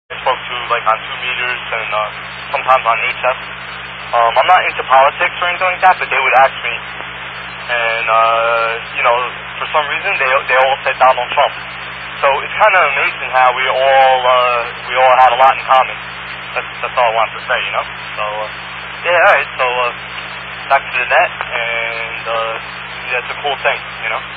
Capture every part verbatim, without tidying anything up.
I spoke to like on two meters and uh, sometimes on H F. Um, I'm not into politics or anything like that, but they would ask me, and uh, you know, for some reason they they all said Donald Trump. So it's kind of amazing how we all uh, we all had a lot in common. That's that's all I want to say, you know. So uh, yeah, all right. So uh, back to the net, and uh, yeah, it's a cool thing, you know.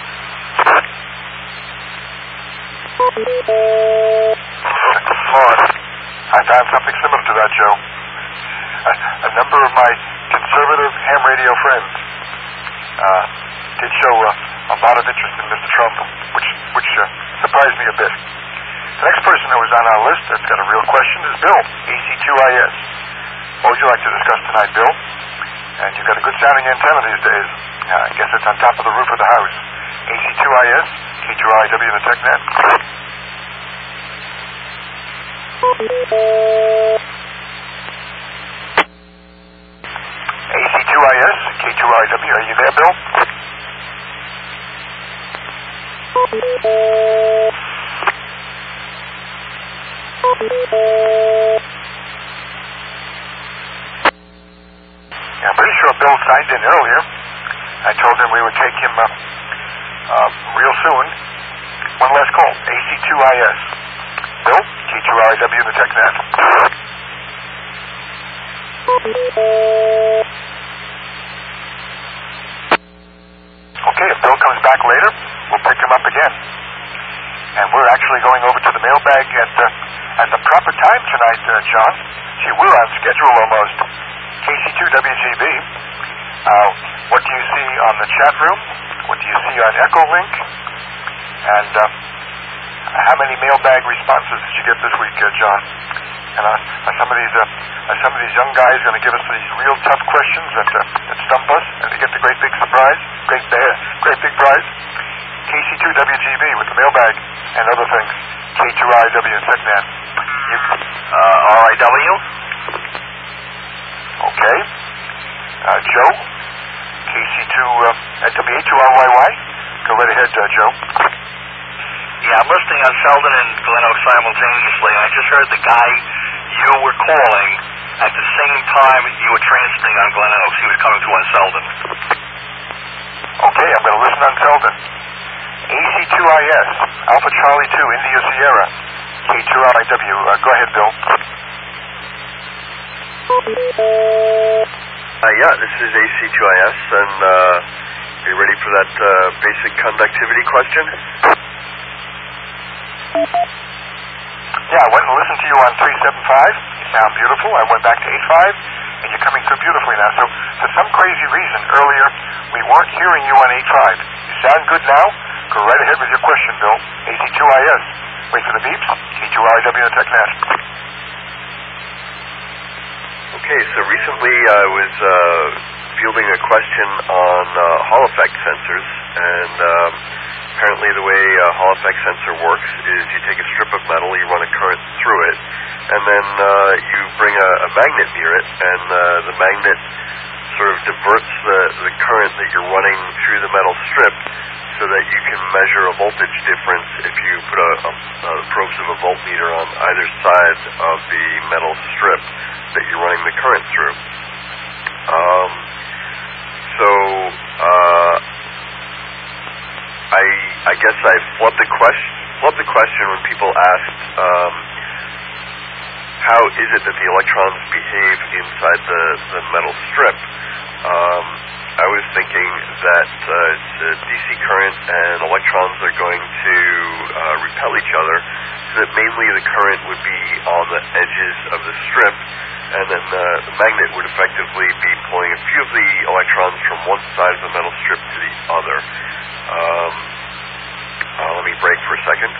Florida. I found something similar to that, Joe. A, a number of my conservative ham radio friends uh, did show uh, a lot of interest in Mister Trump, which which uh, surprised me a bit. The next person who was on our list that's got a real question is Bill, A C two I S. What would you like to discuss tonight, Bill? And you've got a good sounding antenna these days. Uh, I guess it's on top of the roof of the house. A C two I S, K two R I W, the TechNet. A C two I S, K two R I W, are you there, Bill? Yeah, I'm pretty sure Bill signed in earlier. I told him we would take him uh, uh, real soon. One last call, A C two I S. Bill, K two R I W, the TechNet. Okay, if Bill comes back later, we'll pick him up again. And we're actually going over to the mailbag at the, at the proper time tonight, uh, John. Gee, we're on schedule almost. K C two W G B. Uh, what do you see on the chat room? What do you see on EchoLink? And uh, how many mailbag responses did you get this week, uh, John? And uh, are some of these uh, are some of these young guys going to give us these real tough questions that uh, that stump us, and we get the great big surprise, great uh, great big prize? K C two W G B with the mailbag and other things. K two R I W and TechNet. You, uh, R I W. Okay. Uh, Joe. K C two uh, at W A two R Y Y. Go right ahead, uh, Joe. Yeah, I'm listening on Selden and Glen Oaks simultaneously, and I just heard the guy you were calling at the same time you were transmitting on Glen Oaks. He was coming to on Selden. Okay, I'm going to listen on Selden. A C two I S, Alpha Charlie two, India Sierra, K two R I W. Uh, go ahead, Bill. Uh, yeah, this is A C two I S, and uh, are you ready for that uh, basic conductivity question? Yeah, I went and listened to you on three seven five. You sound beautiful. I went back to eight five, and you're coming through beautifully now. So, for some crazy reason, earlier, we weren't hearing you on eight five. You sound good now. Go right ahead with your question, Bill. A C two I S. Wait for the beeps. K two R I W and TechNet. Okay, so recently I was uh, fielding a question on uh, Hall effect sensors, and um, apparently the way a Hall effect sensor works is you take a strip of metal, you run a current through it, and then uh, you bring a, a magnet near it, and uh, the magnet sort of diverts the, the current that you're running through the metal strip so that you can measure a voltage difference if you put a, a, a probes of a voltmeter on either side of the metal strip that you're running the current through. Um, so uh, I I guess I flubbed the question flubbed the question when people asked um, how is it that the electrons behave inside the, the metal strip. Um, I was thinking that uh, it's a D C current and electrons are going to uh, repel each other, so that mainly the current would be on the edges of the strip, and then uh, the magnet would effectively be pulling a few of the electrons from one side of the metal strip to the other. Um, uh, let me break for a second.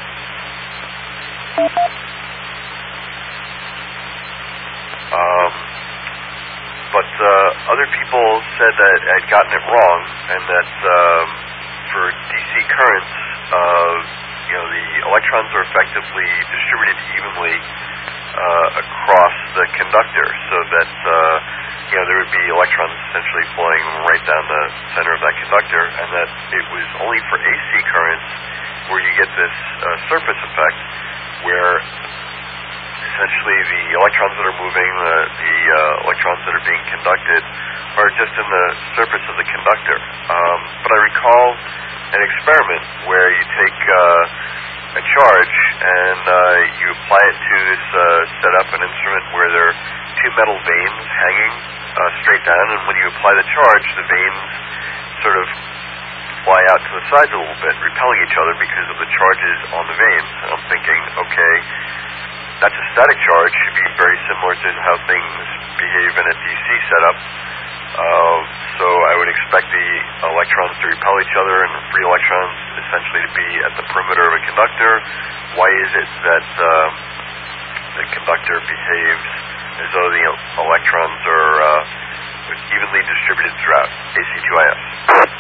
Um, but uh, other people said that I'd gotten it wrong, and that um, for D C currents, uh, you know, the electrons are effectively distributed evenly uh, across the conductor, so that uh, you know there would be electrons essentially flowing right down the center of that conductor, and that it was only for A C currents where you get this uh, surface effect, where essentially the electrons that are moving, the, the uh, electrons that are being conducted, are just in the surface of the conductor. Um, but I recall an experiment where you take uh, a charge and uh, you apply it to this uh, setup, an instrument where there are two metal veins hanging uh, straight down, and when you apply the charge, the veins sort of fly out to the sides a little bit, repelling each other because of the charges on the veins. And I'm thinking, okay, that's a static charge, should be very similar to how things behave in a D C setup. Uh, so I would expect the electrons to repel each other and free electrons essentially to be at the perimeter of a conductor. Why is it that uh, the conductor behaves as though the electrons are uh, evenly distributed throughout A C two I S?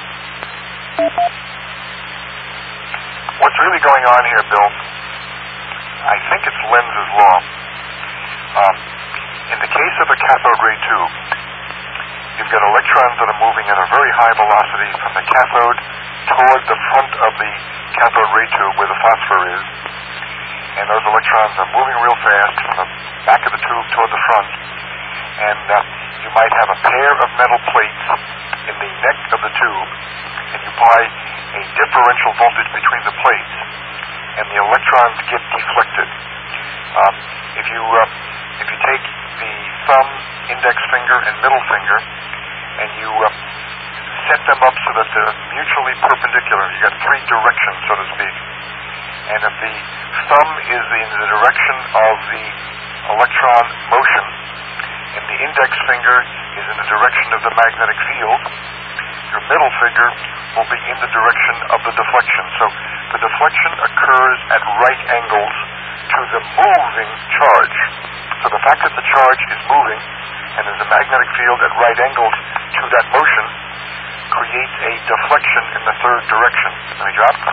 What's really going on here, Bill, I think it's Lenz's law. Um, in the case of a cathode ray tube, you've got electrons that are moving at a very high velocity from the cathode toward the front of the cathode ray tube where the phosphor is, and those electrons are moving real fast from the back of the tube toward the front, and uh, you might have a pair of metal plates in the neck of the tube, and you apply a differential voltage between the plates, and the electrons get deflected. Um, if you uh, if you take the thumb, index finger, and middle finger, and you uh, set them up so that they're mutually perpendicular, you got three directions, so to speak. And if the thumb is in the direction of the electron motion, and the index finger is in the direction of the magnetic field, your middle finger will be in the direction of the deflection. So the deflection occurs at right angles to the moving charge. So the fact that the charge is moving and there's a magnetic field at right angles to that motion creates a deflection in the third direction. Let me drop.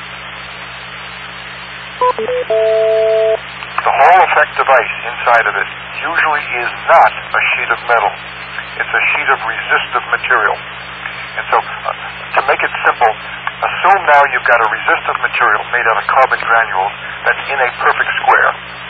The Hall effect device inside of it usually is not a sheet of metal. It's a sheet of resistive material. And so, uh, to make it simple, assume now you've got a resistive material made out of carbon granules that's in a perfect square.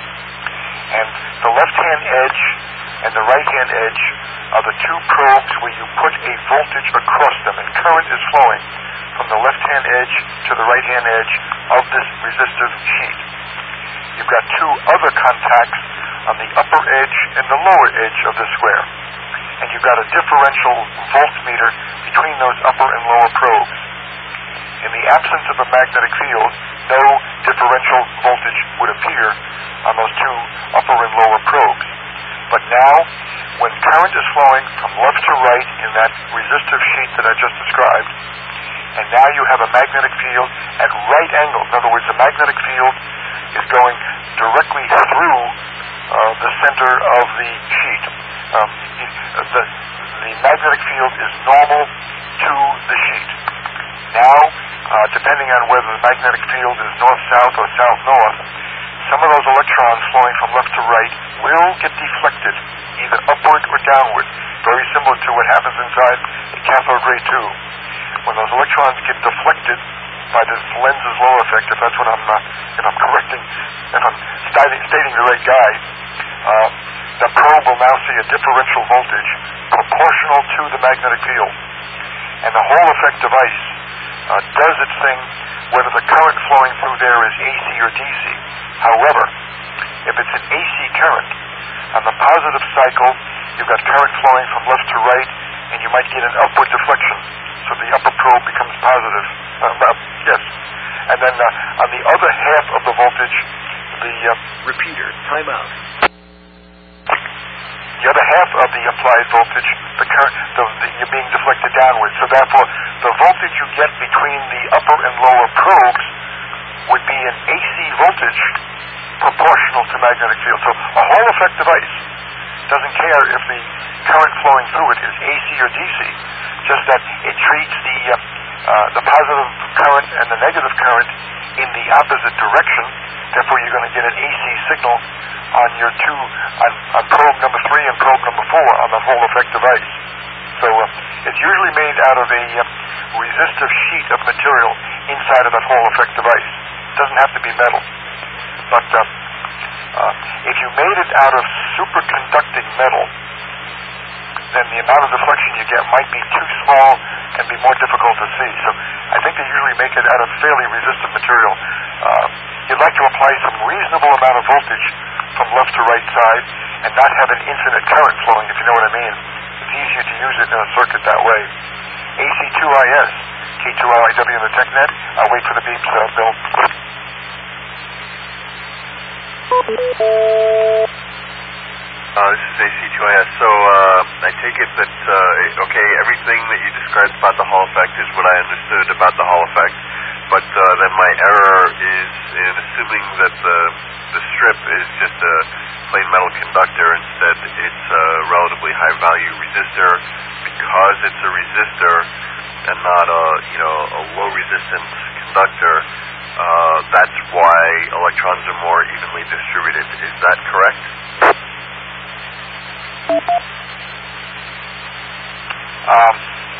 And the left-hand edge and the right-hand edge are the two probes where you put a voltage across them, and current is flowing from the left-hand edge to the right-hand edge of this resistive sheet. You've got two other contacts on the upper edge and the lower edge of the square. And you've got a differential voltmeter between those upper and lower probes. In the absence of a magnetic field, no differential voltage would appear on those two upper and lower probes. But now, when current is flowing from left to right in that resistive sheet that I just described, and now you have a magnetic field at right angles. In other words, the magnetic field is going directly through uh, the center of the sheet. Um, the, the magnetic field is normal to the sheet. Now, uh, depending on whether the magnetic field is north-south or south-north, some of those electrons flowing from left to right will get deflected, either upward or downward, very similar to what happens inside a cathode ray tube. When those electrons get deflected by this Lenz's law effect, if that's what I'm, uh, if I'm correcting, if I'm stating, stating the right guy, uh, the probe will now see a differential voltage proportional to the magnetic field. And the Hall effect device uh, does its thing whether the current flowing through there is A C or D C. However, if it's an A C current, on the positive cycle, you've got current flowing from left to right, and you might get an upward deflection. So the upper probe becomes positive. Uh, uh, yes. And then uh, on the other half of the voltage, the... Uh, Repeater, timeout. The other half of the applied voltage, the current, the, the, you're being deflected downward. So therefore, the voltage you get between the upper and lower probes would be an A C voltage proportional to magnetic field. So a Hall effect device doesn't care if the current flowing through it is A C or D C, just that it treats the uh, uh, the positive current and the negative current in the opposite direction. Therefore, you're going to get an A C signal on your two, on, on probe number three and probe number four on the Hall effect device. So uh, it's usually made out of a uh, resistive sheet of material inside of that Hall effect device. It doesn't have to be metal. But uh, Uh, if you made it out of superconducting metal, then the amount of deflection you get might be too small and be more difficult to see. So I think they usually make it out of fairly resistant material. Uh, you'd like to apply some reasonable amount of voltage from left to right side and not have an infinite current flowing, if you know what I mean. It's easier to use it in a circuit that way. A C two I S, K two L I W in the TechNet. I'll wait for the beeps, uh, Bill. Uh, this is A C two I S. So uh, I take it that, uh, okay, everything that you described about the Hall effect is what I understood about the Hall effect, but uh, then my error is in assuming that the, the strip is just a plain metal conductor. Instead, it's a relatively high-value resistor. Because it's a resistor and not a, you know, a low-resistance conductor, uh, that's why electrons are more evenly distributed. Is that correct? Um,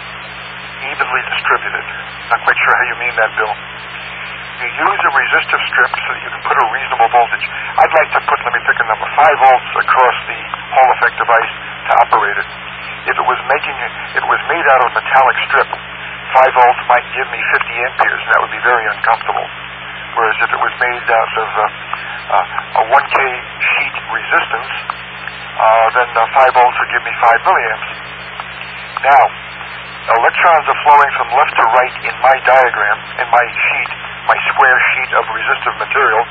evenly distributed. Not quite sure how you mean that, Bill. You use a resistive strip so that you can put a reasonable voltage. I'd like to put, let me pick a number, five volts across the Hall effect device to operate it. If it was making, if it was made out of a metallic strip, five volts might give me fifty amperes, and that would be very uncomfortable. Whereas if it was made out of uh, uh, a one K sheet resistance, uh, then uh, five volts would give me five milliamps. Now, electrons are flowing from left to right in my diagram, in my sheet, my square sheet of resistive material.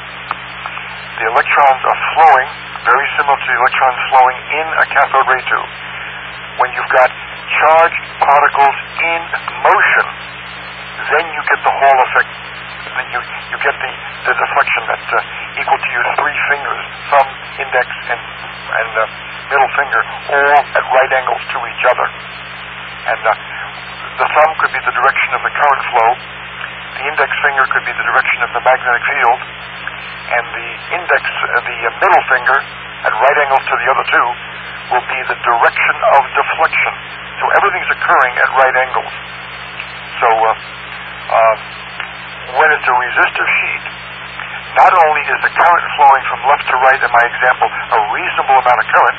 The electrons are flowing, very similar to the electrons flowing in a cathode ray tube. When you've got charged particles in motion, then you get the Hall effect. Then you, you get the, the deflection that's uh, equal to your three fingers, thumb, index, and, and uh, middle finger, all at right angles to each other. And uh, the thumb could be the direction of the current flow, the index finger could be the direction of the magnetic field, and the index, uh, the uh, middle finger, at right angles to the other two, will be the direction of deflection. So everything's occurring at right angles. So uh, uh, when it's a resistive sheet, not only is the current flowing from left to right in my example a reasonable amount of current,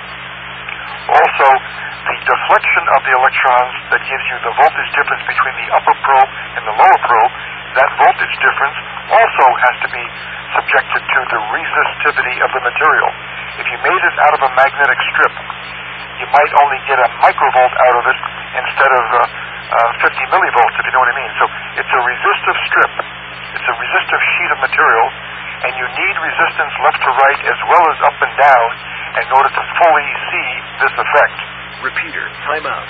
also the deflection of the electrons that gives you the voltage difference between the upper probe and the lower probe, that voltage difference also has to be subjected to the resistivity of the material. If you made it out of a magnetic strip, you might only get a microvolt out of it instead of uh, uh, fifty millivolts, if you know what I mean. So it's a resistive strip. It's a resistive sheet of material, and you need resistance left to right as well as up and down in order to fully see this effect. Repeater, time out.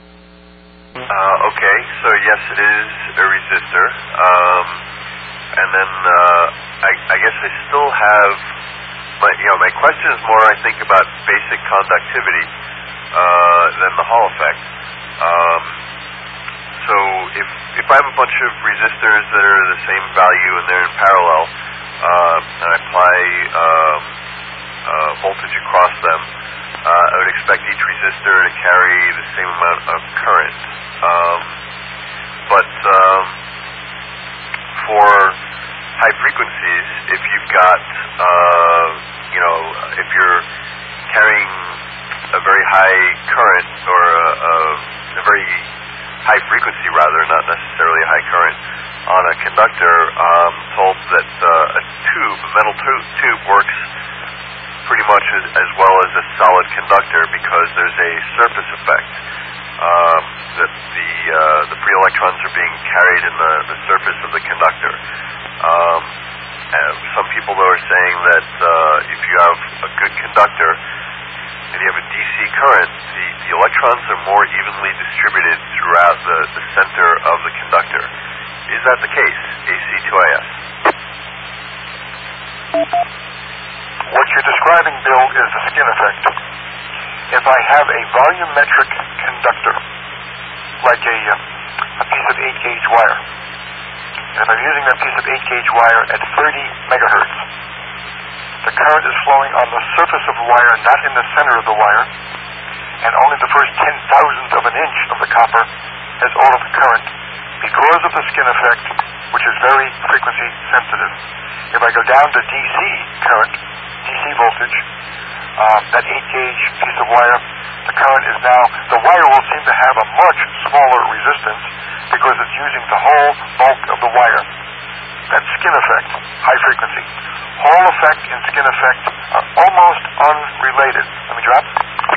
Uh, okay, so yes, it is a resistor. Um, and then uh, I, I guess I still have my, you know, my question is more, I think, about basic conductivity uh, than the Hall effect. Um, so if if I have a bunch of resistors that are the same value and they're in parallel, uh, and I apply um, uh, voltage across them, Uh, I would expect each resistor to carry the same amount of current. Um, but um, for high frequencies, if you've got, uh, you know, if you're carrying a very high current or a, a, a very high frequency, rather, not necessarily a high current, on a conductor, I'm told that uh, a tube, a metal tu- tube works pretty much as, as well as a solid conductor because there's a surface effect. Um, that the uh, the free electrons are being carried in the, the surface of the conductor. Um, and some people, though, are saying that uh, if you have a good conductor and you have a D C current, the, the electrons are more evenly distributed throughout the, the center of the conductor. Is that the case, A C two I S? What you're describing, Bill, is the skin effect. If I have a volumetric conductor, like a, uh, a piece of eight gauge wire, and if I'm using that piece of eight gauge wire at thirty megahertz, the current is flowing on the surface of the wire, not in the center of the wire, and only the first ten thousandth of an inch of the copper has all of the current. Because of the skin effect, which is very frequency sensitive. If I go down to D C current, D C voltage, uh, that eight gauge piece of wire, the current is now, the wire will seem to have a much smaller resistance because it's using the whole bulk of the wire. That's skin effect, high frequency. Hall effect and skin effect are almost unrelated. Let me drop.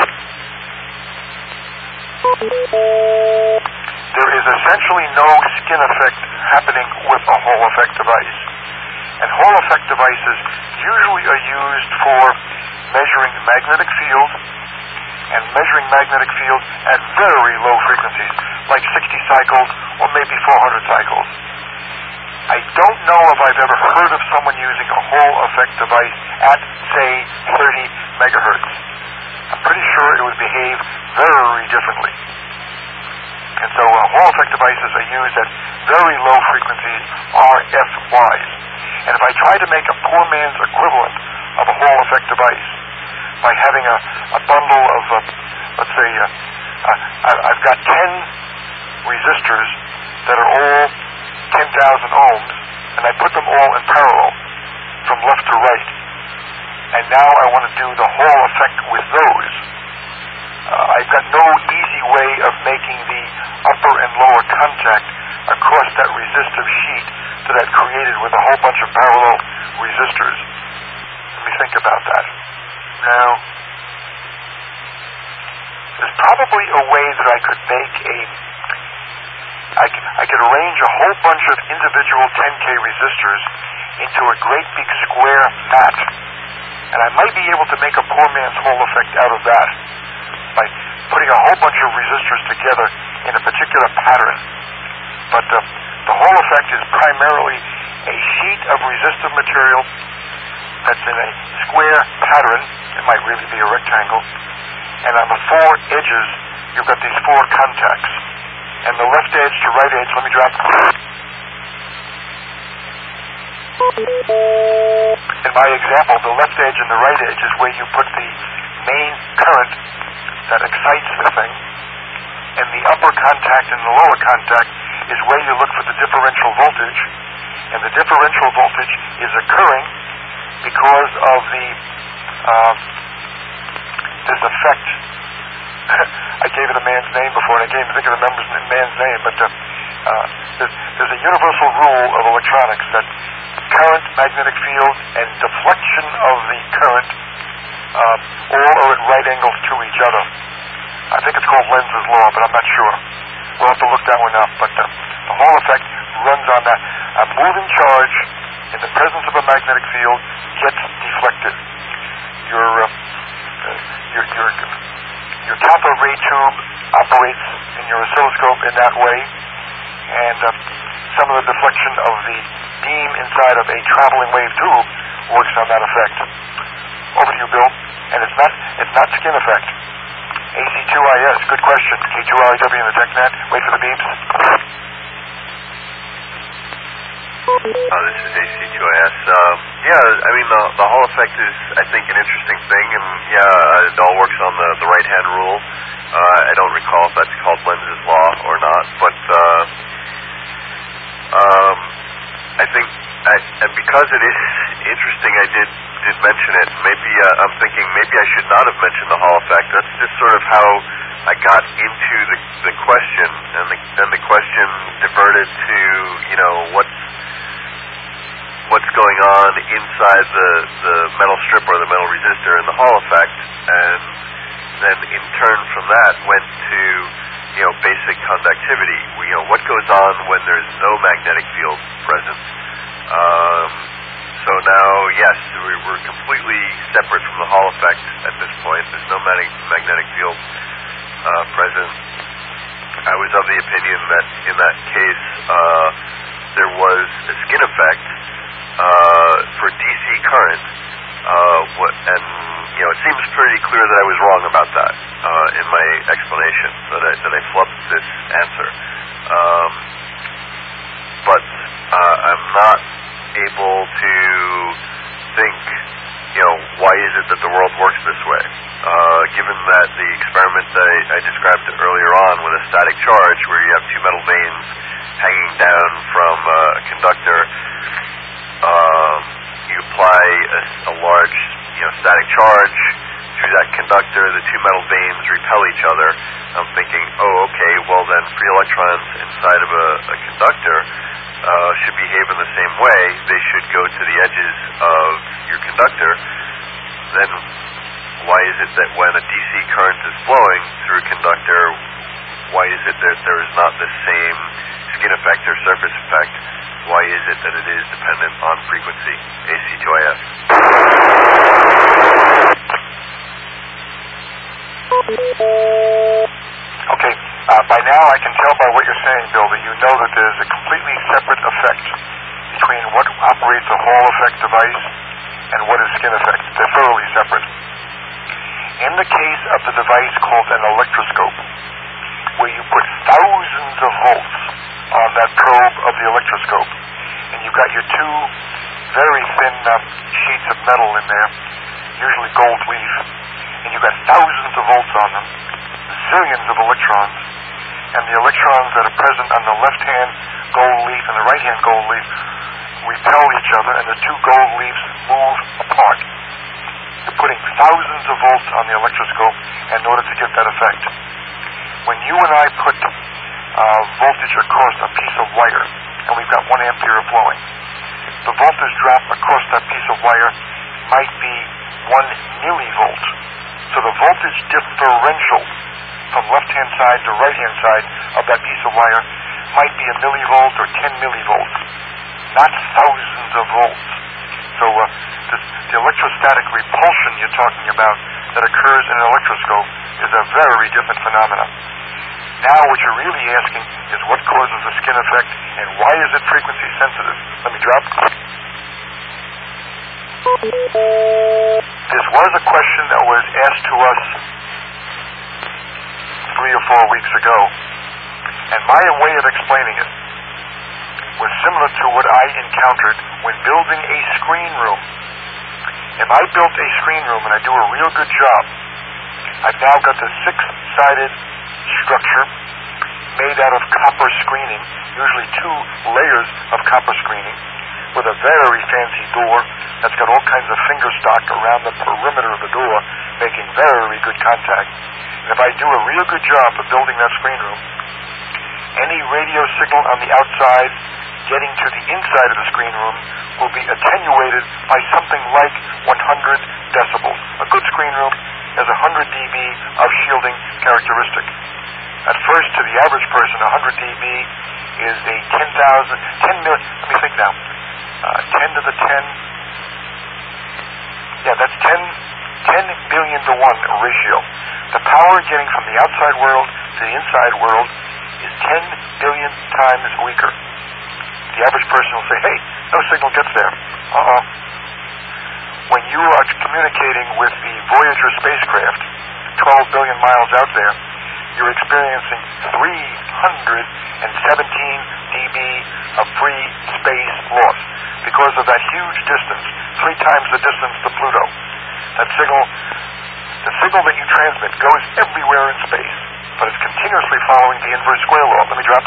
There is essentially no skin effect happening with a Hall effect device. And Hall effect devices usually are used for measuring magnetic field and measuring magnetic field at very low frequencies, like sixty cycles or maybe four hundred cycles. I don't know if I've ever heard of someone using a Hall effect device at, say, thirty megahertz. I'm pretty sure it would behave very differently. And so uh, Hall effect devices are used at very low frequencies, R F Ys. And if I try to make a poor man's equivalent of a Hall effect device by having a, a bundle of, uh, let's say, uh, uh, I've got ten resistors that are all ten thousand ohms, and I put them all in parallel from left to right. And now I want to do the Hall effect with those. Uh, I've got no easy way of making the upper and lower contact across that resistive sheet that I've created with a whole bunch of parallel resistors. Let me think about that. Now, there's probably a way that I could make a I could, I could arrange a whole bunch of individual ten K resistors into a great big square mat. And I might be able to make a poor man's Hall effect out of that by putting a whole bunch of resistors together in a particular pattern. But uh, the Hall effect is primarily a sheet of resistive material that's in a square pattern. It might really be a rectangle. And on the four edges, you've got these four contacts. And the left edge to right edge, let me drop. In my example, the left edge and the right edge is where you put the main current that excites the thing. And the upper contact and the lower contact is where you look for the differential voltage. And the differential voltage is occurring because of the uh, this effect. I gave it a man's name before, and I can't even think of the member's man's name, but uh, uh, there's, there's a universal rule of electronics that current, magnetic field, and deflection of the current uh, all are at right angles to each other. I think it's called Lenz's law, but I'm not sure. We'll have to look that one up. But uh, the Hall effect runs on that. A moving charge in the presence of a magnetic field gets deflected. Your uh, uh, your your your kappa ray tube operates in your oscilloscope in that way, and uh, some of the deflection of the beam inside of a traveling wave tube works on that effect. Over to you, Bill. And it's not it's not skin effect. A C two I S, good question. K two R I W in the TechNet. Wait for the beeps. Oh, this is A C two I S. Um, yeah, I mean, the, the Hall effect is, I think, an interesting thing, and yeah, it all works on the, the right-hand rule. Uh, I don't recall if that's called Lenz's law or not, but uh, um, I think, I, and because it is interesting, I did did mention it. Maybe uh, I'm thinking maybe I should not have mentioned the Hall effect. That's just sort of how I got into the the question, and the, then the question diverted to, you know, what's what's going on inside the, the metal strip or the metal resistor and the Hall effect, and then in turn from that went to, you know, basic conductivity. We, you know, what goes on when there's no magnetic field present. Um, so now, yes, we, we're completely separate from the Hall effect at this point. There's no mag- magnetic field uh, present. I was of the opinion that in that case uh, there was a skin effect uh, for D C current, uh, what, and you know, it seems pretty clear that I was wrong about that uh, in my explanation, that I, that I flubbed this answer. Um, but uh, I'm not able to think, you know, why is it that the world works this way? Uh, given that the experiment that I, I described earlier on with a static charge where you have two metal vanes hanging down from uh, a conductor a large, you know, static charge through that conductor. The two metal vanes repel each other. I'm thinking, oh, okay, well then free electrons inside of a, a conductor uh, should behave in the same way. They should go to the edges of your conductor. Then why is it that when a D C current is flowing through a conductor, why is it that there is not the same skin effect or surface effect? Why is it that it is dependent on frequency, A C to I S? Okay, uh, by now I can tell by what you're saying, Bill, that you know that there's a completely separate effect between what operates a Hall effect device and what is skin effect. They're thoroughly separate. In the case of the device called an electroscope, where you put thousands of volts on that probe of the electroscope, and you've got your two very thin uh, sheets of metal in there, usually gold leaf, and you've got thousands of volts on them, zillions of electrons, and the electrons that are present on the left-hand gold leaf and the right-hand gold leaf repel each other, and the two gold leaves move apart. You're putting thousands of volts on the electroscope in order to get that effect. When you and I put uh, voltage across a piece of wire, and we've got one ampere flowing, the voltage drop across that piece of wire might be one millivolt. So the voltage differential from left-hand side to right-hand side of that piece of wire might be a millivolt or ten millivolts, not thousands of volts. So uh, the, the electrostatic repulsion you're talking about that occurs in an electroscope is a very different phenomenon. Now what you're really asking is what causes the skin effect and why is it frequency sensitive? Let me drop. This was a question that was asked to us three or four weeks ago, and my way of explaining it was similar to what I encountered when building a screen room. If I built a screen room and I do a real good job, I've now got the six-sided structure made out of copper screening, usually two layers of copper screening, with a very fancy door that's got all kinds of finger stock around the perimeter of the door, making very good contact. And if I do a real good job of building that screen room, any radio signal on the outside getting to the inside of the screen room will be attenuated by something like one hundred decibels. A good screen room has one hundred decibels of shielding characteristic. At first, to the average person, one hundred decibels is a ten thousand, ten million, let me think now, uh, ten to the ten, yeah, that's ten, ten billion to one ratio. The power getting from the outside world to the inside world is ten billion times weaker. The average person will say, hey, no signal gets there. Uh-uh. When you are communicating with the Voyager spacecraft, twelve billion miles out there, you're experiencing three hundred seventeen decibels of free space loss because of that huge distance, three times the distance to Pluto. That signal, the signal that you transmit goes everywhere in space, but it's continuously following the inverse square law. Let me drop.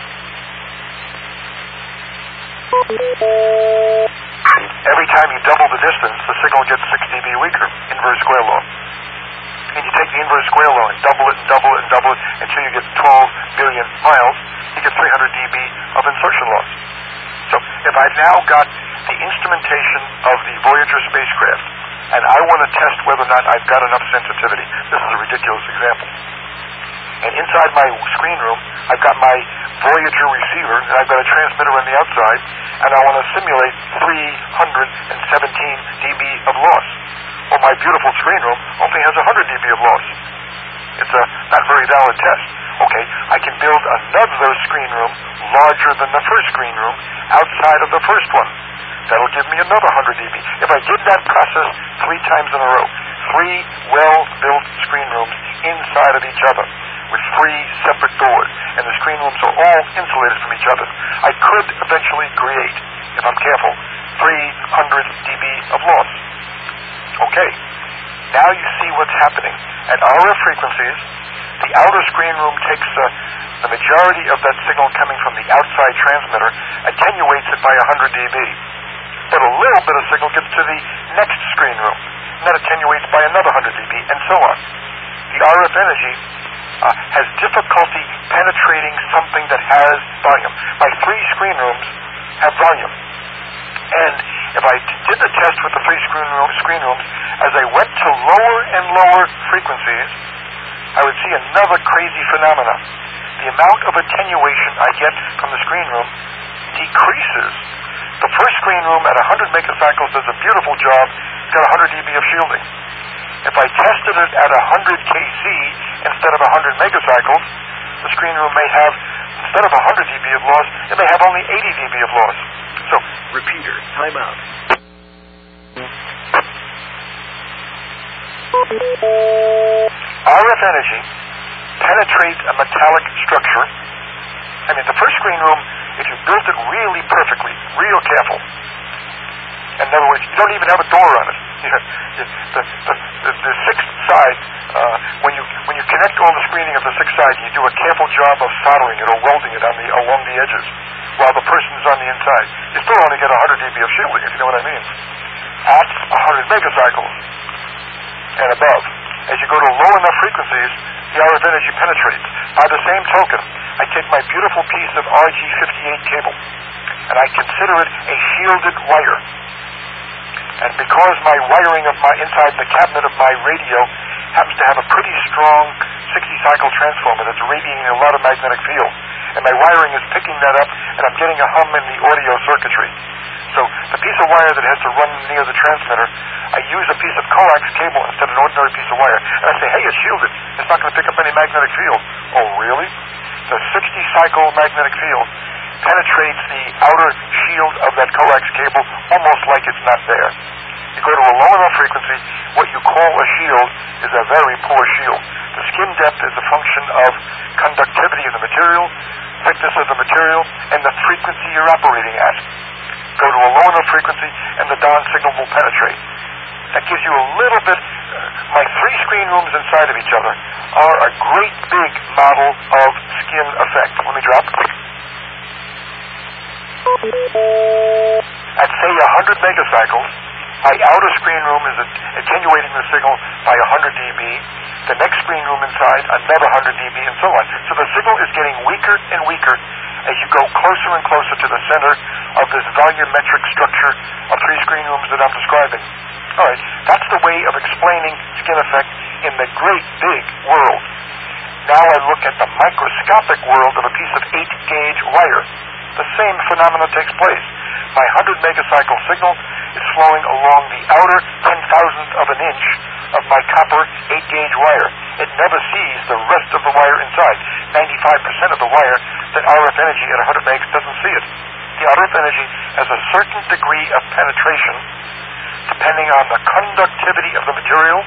Every time you double the distance, the signal gets six decibels weaker, inverse square law. And you take the inverse square law and double it and double it and double it until you get twelve billion miles, you get three hundred decibels of insertion loss. So if I've now got the instrumentation of the Voyager spacecraft, and I want to test whether or not I've got enough sensitivity, this is a ridiculous example. And inside my screen room, I've got my Voyager receiver, and I've got a transmitter on the outside, and I want to simulate three hundred seventeen decibels of loss. Well, my beautiful screen room only has one hundred decibels of loss. It's a not very valid test. Okay, I can build another screen room larger than the first screen room outside of the first one. That'll give me another one hundred decibels. If I did that process three times in a row, three well-built screen rooms inside of each other with three separate doors, and the screen rooms are all insulated from each other, I could eventually create, if I'm careful, three hundred decibels of loss. Okay, now you see what's happening. At R F frequencies, the outer screen room takes uh, the majority of that signal coming from the outside transmitter, attenuates it by one hundred decibels. but a little bit of signal gets to the next screen room, and that attenuates by another one hundred decibels, and so on. The R F energy uh, has difficulty penetrating something that has volume. My three screen rooms have volume. And if I t- did the test with the three screen, room, screen rooms, as I went to lower and lower frequencies, I would see another crazy phenomena. The amount of attenuation I get from the screen room decreases. The first screen room at one hundred megacycles does a beautiful job. It's got one hundred decibels of shielding. If I tested it at one hundred K C instead of one hundred megacycles, the screen room may have, instead of one hundred decibels of loss, it may have only eighty decibels of loss. So, repeater, time out. R F energy penetrates a metallic structure. I mean, the first screen room, if you built it really perfectly, real careful, in other words, you don't even have a door on it. You know, the, the, the, the, the sixth side, uh, when you when you connect all the screening of the sixth side, you do a careful job of soldering it or welding it on the along the edges, while the person's on the inside. You still only get one hundred decibels of shielding, if you know what I mean. At one hundred megacycles and above, as you go to low enough frequencies, the R F energy penetrates. By the same token, I take my beautiful piece of R G fifty-eight cable, and I consider it a shielded wire. And because my wiring of my inside the cabinet of my radio happens to have a pretty strong sixty cycle transformer that's radiating a lot of magnetic field, and my wiring is picking that up, and I'm getting a hum in the audio circuitry. So the piece of wire that has to run near the transmitter, I use a piece of coax cable instead of an ordinary piece of wire. And I say, hey, it's shielded. It's not going to pick up any magnetic field. Oh, really? The sixty cycle magnetic field penetrates the outer shield of that coax cable almost like it's not there. You go to a low enough frequency, what you call a shield is a very poor shield. The skin depth is a function of conductivity of the material, thickness of the material, and the frequency you're operating at. Go to a low enough frequency, and the darn signal will penetrate. That gives you a little bit. Uh, my three screen rooms inside of each other are a great big model of skin effect. Let me drop. At say one hundred megacycles, my outer screen room is attenuating the signal by one hundred decibels. The next screen room inside, another one hundred decibels, and so on. So the signal is getting weaker and weaker as you go closer and closer to the center of this volumetric structure of three screen rooms that I'm describing. All right, that's the way of explaining skin effect in the great big world. Now I look at the microscopic world of a piece of eight gauge wire. The same phenomena takes place. My one hundred megacycle signal is flowing along the outer ten thousandth of an inch of my copper eight gauge wire. It never sees the rest of the wire inside. ninety-five percent of the wire that R F energy at one hundred megs doesn't see it. The R F energy has a certain degree of penetration depending on the conductivity of the material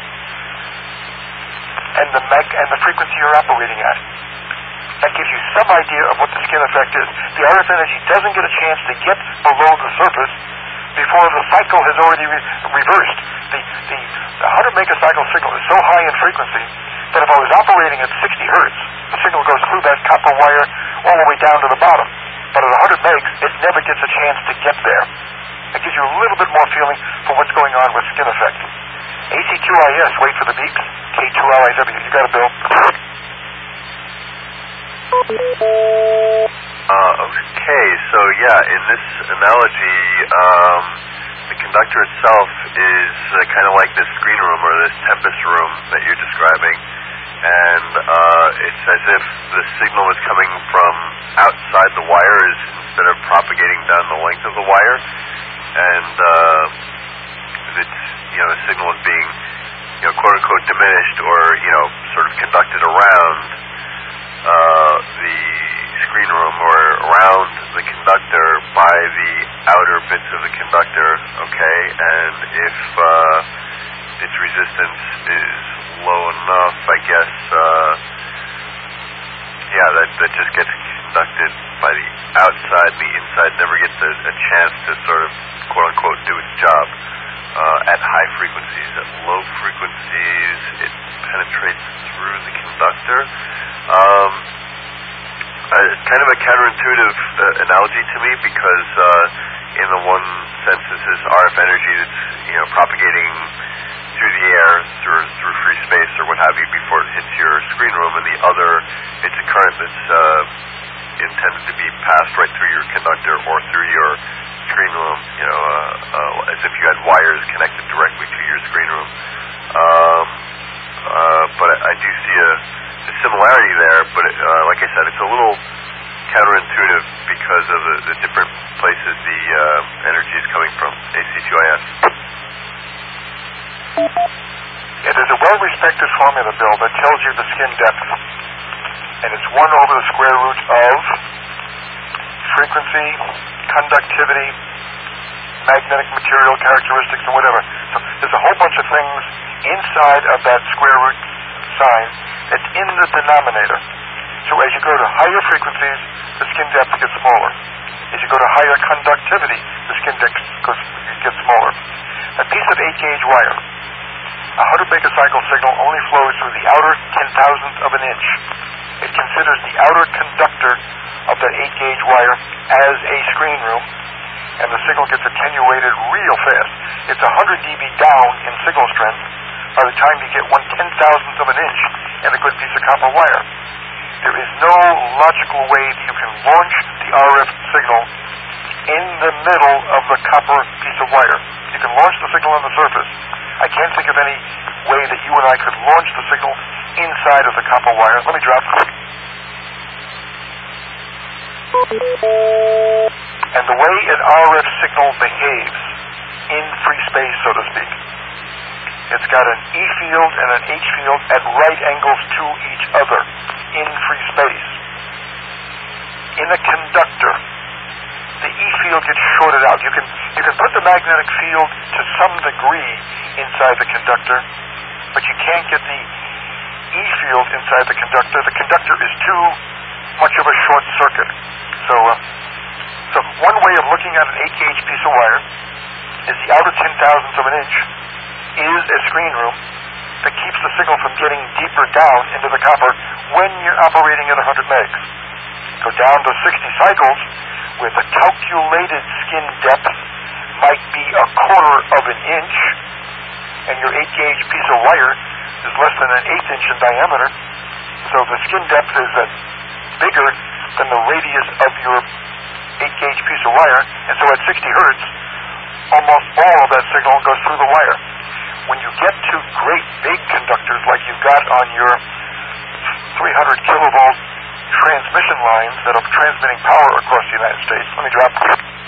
and the mag- and the frequency you're operating at. That gives you some idea of what the skin effect is. The R F energy doesn't get a chance to get below the surface before the cycle has already re- reversed. The, the, the one hundred megacycle signal is so high in frequency that if I was operating at sixty hertz, the signal goes through that copper wire all the way down to the bottom. But at one hundred megs, it never gets a chance to get there. That gives you a little bit more feeling for what's going on with skin effect. A C two I S, wait for the beeps. K two L I W, you got it, Bill. Uh, okay, so yeah, in this analogy, um, the conductor itself is uh, kind of like this screen room or this tempest room that you're describing, and uh, it's as if the signal is coming from outside the wires instead of propagating down the length of the wire, and uh, it's, you know, the signal is being, you know, quote unquote diminished or, you know, sort of conducted around uh, the screen room or around the conductor by the outer bits of the conductor, okay, and if uh, its resistance is low enough, I guess, uh, yeah, that, that just gets conducted by the outside, the inside never gets a, a chance to sort of, quote-unquote, do its job uh, at high frequencies. At low frequencies, it penetrates through the conductor. Um, Uh, it's kind of a counterintuitive uh, analogy to me because uh, in the one sense this is R F energy that's, you know, propagating through the air, through, through free space or what have you before it hits your screen room, and the other, it's a current that's uh, intended to be passed right through your conductor or through your screen room, you know, uh, uh, as if you had wires connected directly to your screen room. Um, uh, but I, I do see a, a similarity there, but it, uh, like I said, it's a little counterintuitive because of the, the different places the uh, energy is coming from, A C two I S. Yeah, there's a well-respected formula, Bill, that tells you the skin depth. And it's one over the square root of frequency, conductivity, magnetic material characteristics, and whatever. So there's a whole bunch of things inside of that square root sign that's in the denominator. So as you go to higher frequencies, the skin depth gets smaller. As you go to higher conductivity, the skin depth goes, gets smaller. A piece of eight gauge wire, a one hundred megacycle signal only flows through the outer ten thousandth of an inch. It considers the outer conductor of that eight gauge wire as a screen room, and the signal gets attenuated real fast. It's one hundred decibels down in signal strength by the time you get one ten thousandth of an inch and a good piece of copper wire. There is no logical way that you can launch the R F signal in the middle of the copper piece of wire. You can launch the signal on the surface. I can't think of any way that you and I could launch the signal inside of the copper wire. Let me drop. And the way an R F signal behaves in free space, so to speak, it's got an E field and an H field at right angles to each other in free space. In a conductor, the E field gets shorted out. You can you can put the magnetic field to some degree inside the conductor, but you can't get the E field inside the conductor. The conductor is too much of a short circuit. So, uh, so one way of looking at an eight gauge piece of wire is the outer ten thousandth of an inch is a screen room that keeps the signal from getting deeper down into the copper when you're operating at one hundred megs. Go down to sixty cycles, where the calculated skin depth might be a quarter of an inch, and your eight gauge piece of wire is less than an eighth inch in diameter. So the skin depth is uh, bigger than the radius of your eight gauge piece of wire, and so at sixty hertz, almost all of that signal goes through the wire. When you get to great big conductors like you've got on your three hundred kilovolt transmission lines that are transmitting power across the United States, let me drop.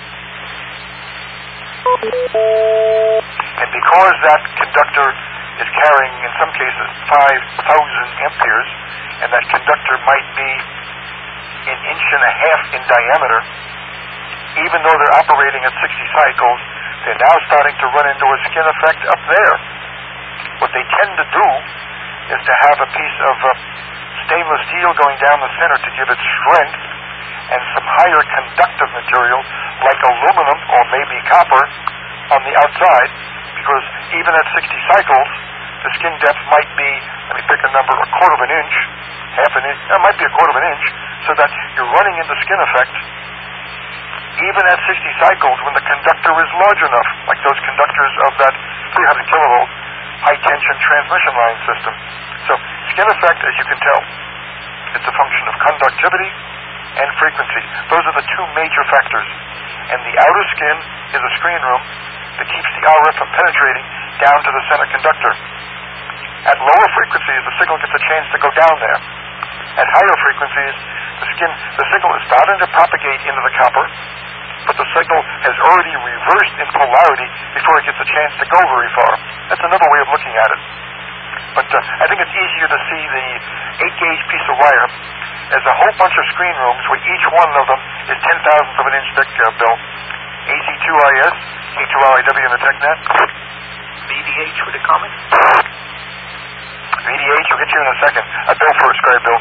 And because that conductor is carrying, in some cases, five thousand amperes, and that conductor might be an inch and a half in diameter, even though they're operating at sixty cycles, they're now starting to run into a skin effect up there. What they tend to do is to have a piece of uh, stainless steel going down the center to give it strength, and some higher conductive material like aluminum or maybe copper on the outside, because even at sixty cycles, the skin depth might be, let me pick a number, a quarter of an inch, half an inch, it might be a quarter of an inch, so that you're running into skin effect even at sixty cycles when the conductor is large enough, like those conductors of that three hundred kilovolt high tension transmission line system. So skin effect, as you can tell, it's a function of conductivity and frequency. Those are the two major factors. And the outer skin is a screen room that keeps the R F from penetrating down to the center conductor. At lower frequencies, the signal gets a chance to go down there. At higher frequencies, the skin, the signal is starting to propagate into the copper, but the signal has already reversed in polarity before it gets a chance to go very far. That's another way of looking at it. But uh, I think it's easier to see the eight gauge piece of wire as a whole bunch of screen rooms where each one of them is ten thousandths of an inch thick, uh, Bill. A C two I S, K two R I W in the TechNet. V D H with a comment? V D H, we'll get you in a second. Uh, Bill first, go ahead, Bill.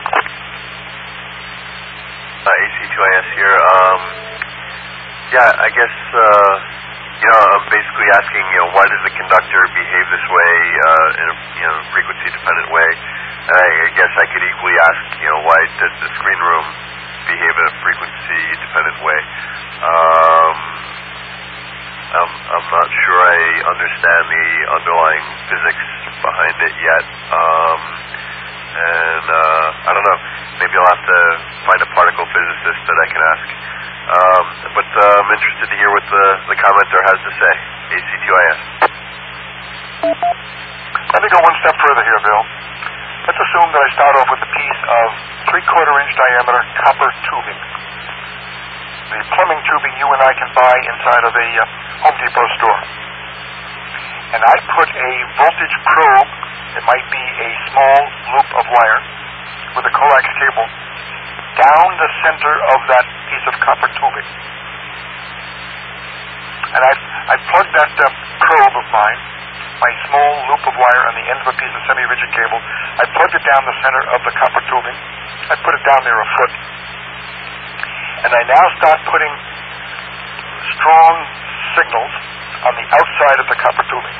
Uh, A C two I S here. Um, yeah, I guess, uh, you know, I'm basically asking, you know, why does the conductor behave this way uh, in a, you know, frequency-dependent way? And I, I guess I could equally ask, you know, why does the screen room behave in a frequency-dependent way. Um, I'm, I'm not sure I understand the underlying physics behind it yet. Um, and uh, I don't know. Maybe I'll have to find a particle physicist that I can ask. Um, but uh, I'm interested to hear what the, the commenter has to say. A C T I S. Let me go one step further here, Bill. Let's assume that I start off with a piece of three-quarter inch diameter copper tubing. The plumbing tubing you and I can buy inside of a uh, Home Depot store. And I put a voltage probe, it might be a small loop of wire with a coax cable, down the center of that piece of copper tubing. And I've, I've plugged that uh, probe of mine, my small loop of wire on the end of a piece of semi-rigid cable, I plugged it down the center of the copper tubing. I put it down there a foot. And I now start putting strong signals on the outside of the copper tubing.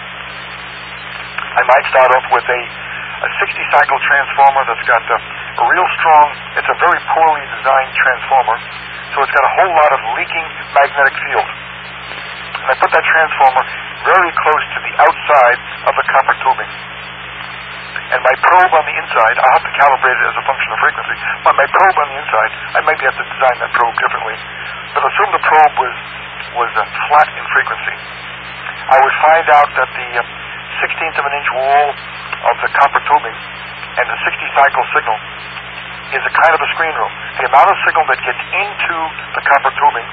I might start off with a, a sixty cycle transformer that's got a, a real strong, it's a very poorly designed transformer, so it's got a whole lot of leaking magnetic field. And I put that transformer very close to the outside of the copper tubing. And my probe on the inside, I'll have to calibrate it as a function of frequency, but my probe on the inside, I might have to design that probe differently, but assume the probe was, was uh, flat in frequency. I would find out that the uh, sixteenth of an inch wall of the copper tubing and the sixty cycle signal is a kind of a screen room. The amount of signal that gets into the copper tubing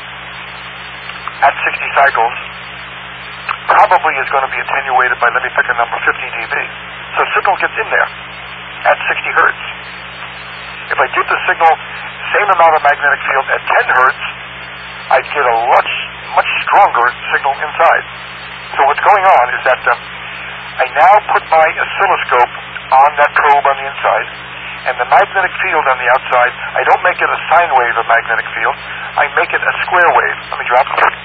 at sixty cycles probably is going to be attenuated by, let me pick a number, fifty D B. So signal gets in there at sixty hertz. If I give the signal same amount of magnetic field at ten hertz, I'd get a much, much stronger signal inside. So what's going on is that um, I now put my oscilloscope on that probe on the inside, and the magnetic field on the outside, I don't make it a sine wave of magnetic field, I make it a square wave. Let me drop it.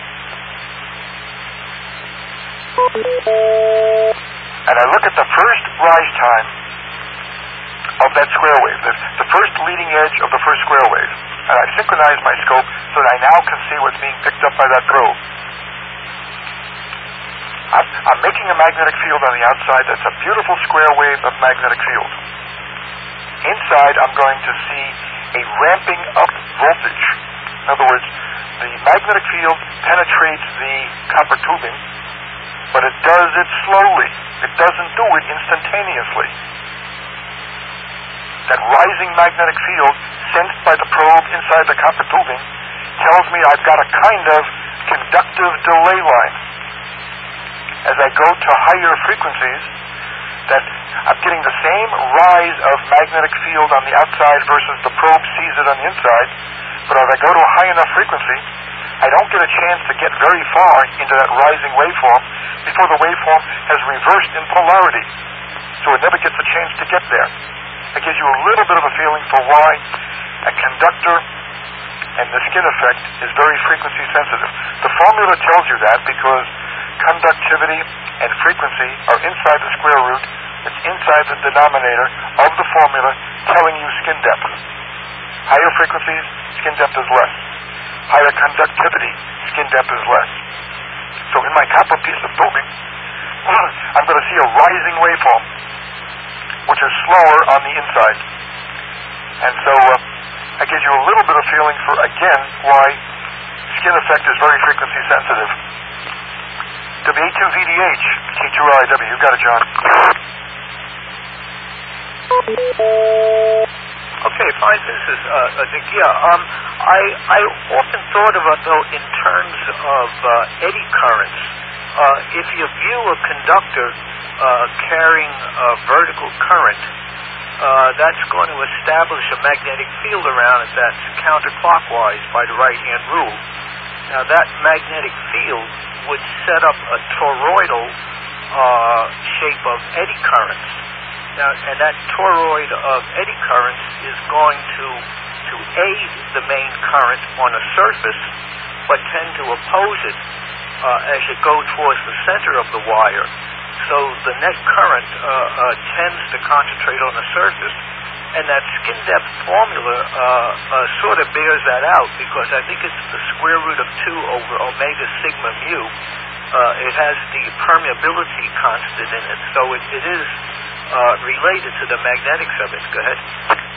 And I look at the first rise time of that square wave, the, the first leading edge of the first square wave. And I synchronize my scope so that I now can see what's being picked up by that probe. I'm, I'm making a magnetic field on the outside that's a beautiful square wave of magnetic field. Inside, I'm going to see a ramping up voltage. In other words, the magnetic field penetrates the copper tubing, but it does it slowly. It doesn't do it instantaneously. That rising magnetic field sensed by the probe inside the copper tubing tells me I've got a kind of conductive delay line. As I go to higher frequencies, that I'm getting the same rise of magnetic field on the outside versus the probe sees it on the inside, but as I go to a high enough frequency, I don't get a chance to get very far into that rising waveform before the waveform has reversed in polarity. So it never gets a chance to get there. It gives you a little bit of a feeling for why a conductor and the skin effect is very frequency sensitive. The formula tells you that because conductivity and frequency are inside the square root. It's inside the denominator of the formula telling you skin depth. Higher frequencies, skin depth is less. Higher conductivity, skin depth is less. So in my copper piece of tubing, I'm going to see a rising waveform, which is slower on the inside. And so uh, that gives you a little bit of feeling for, again, why skin effect is very frequency sensitive. W A two V D H, T two R I W, you got it, John. Okay, fine. This is uh, Dick. Yeah, um, I I often thought about though in terms of uh, eddy currents. Uh, if you view a conductor uh, carrying a vertical current, uh, that's going to establish a magnetic field around it that's counterclockwise by the right-hand rule. Now that magnetic field would set up a toroidal uh, shape of eddy currents. Now, and that toroid of eddy currents is going to to aid the main current on a surface, but tend to oppose it uh, as you go towards the center of the wire. so the net current uh, uh, tends to concentrate on the surface. And that skin depth formula uh, uh, sort of bears that out, because I think it's the square root of two over omega sigma mu. Uh, it has the permeability constant in it, so it, it is uh, related to the magnetics of it. Go ahead.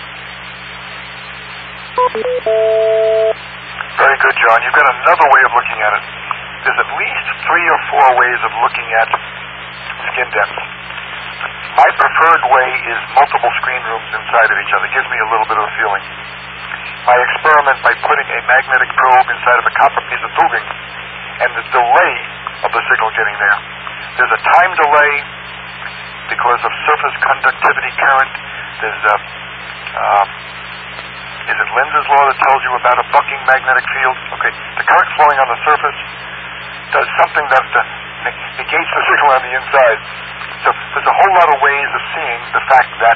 Very good, John. You've got another way of looking at it. There's at least three or four ways of looking at skin depth. My preferred way is multiple screen rooms inside of each other. It gives me a little bit of a feeling. I experiment by putting a magnetic probe inside of a copper piece of tubing and the delay of the signal getting there. There's a time delay because of surface conductivity current. There's a, uh, is it Lenz's law that tells you about a bucking magnetic field? Okay, the current flowing on the surface does something that uh, negates the signal on the inside. So there's a whole lot of ways of seeing the fact that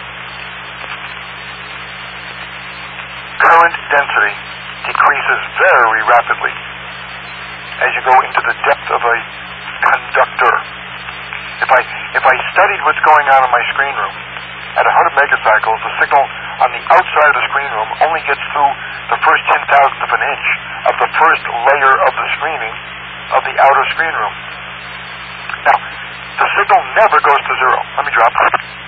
current density decreases very rapidly as you go into the depth of a conductor. If I if I studied what's going on in my screen room at one hundred megacycles, the signal on the outside of the screen room only gets through the first ten thousandth of an inch of the first layer of the screening of the outer screen room. Now, the signal never goes to zero. Let me drop.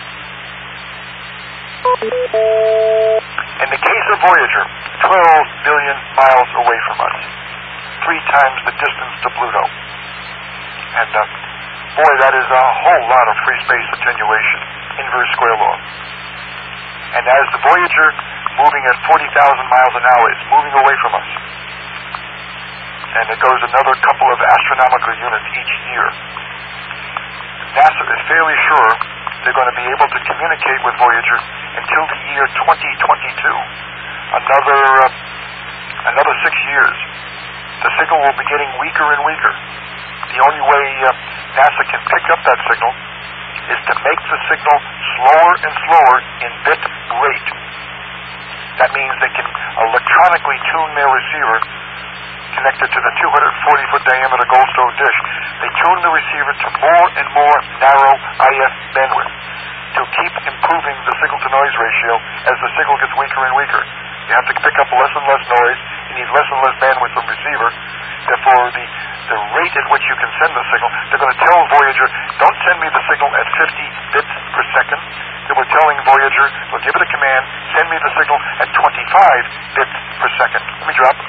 In the case of Voyager, twelve billion miles away from us, three times the distance to Pluto. And, uh, boy, that is a whole lot of free space attenuation, inverse square law. And as the Voyager, moving at forty thousand miles an hour, is moving away from us, and it goes another couple of astronomical units each year, NASA is fairly sure they're going to be able to communicate with Voyager until the year twenty twenty-two. Another uh, another six years. The signal will be getting weaker and weaker. The only way uh, NASA can pick up that signal is to make the signal slower and slower in bit rate. That means they can electronically tune their receiver connected to the two hundred forty foot diameter Goldstone dish. They tune the receiver to more and more narrow I F bandwidth to keep improving the signal-to-noise ratio as the signal gets weaker and weaker. You have to pick up less and less noise. You need less and less bandwidth from receiver. Therefore, the, the rate at which you can send the signal, they're going to tell Voyager, don't send me the signal at fifty bits per second. They were telling Voyager, we'll give it a command, send me the signal at twenty-five bits per second. Let me drop.